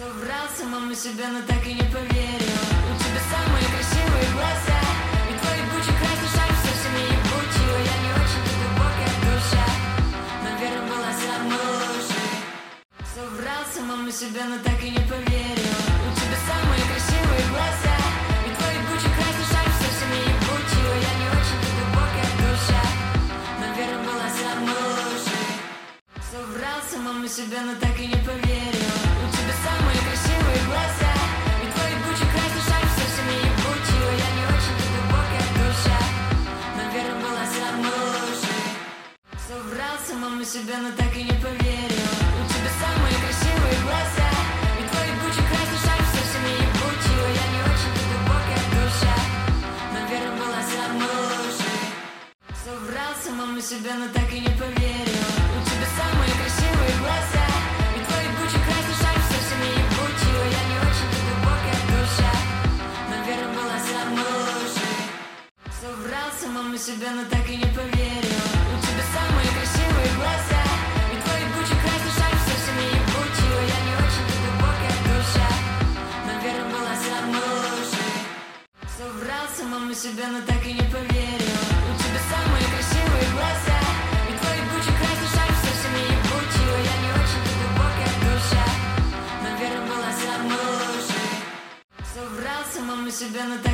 Соврал самому себе, но так и не поверил. У тебя самые красивые глаза, и твой ебучий красный шарф совсем не ебучий. Я не очень-то глубокая душа, но вера была самой лучшей. Соврал самому себе, но так и не поверил. У тебя самые красивые глаза, и твой ебучий красный шарф совсем не ебучий. Я не очень-то глубокая душа, но вера была самой лучшей. Соврал самому себе, но так и не поверил. У тебя самые красивые глаза, и твой ебучий красный шарф совсем не ебучий. Я не очень-то глубокая душа, но вера была самой лучшей. Соврал самому себе, но так и не поверил. У тебя самые красивые глаза, и твой ебучий красный шарф совсем не ебучий. Я не очень-то глубокая душа, но вера была самой лучшей. Соврал самому себе, но так и не поверил. У тебя самые красивые глаза, и твой ебучий красный шарф совсем не ебучий. Я не очень-то глубокая душа, но вера была самой лучшей. Соврал самому себе, но так и не поверил. У тебя самые красивые глаза, и твой ебучий красный шарф совсем не ебучий. Я не очень-то глубокая душа, но вера была самой лучшей. Соврал самому себе, но так и не поверил. У тебя самые красивые глаза, и твой ебучий красный шарф совсем не ебучий. Я не очень-то глубокая душа, но вера была самой лучшей. Соврал самому себе, но так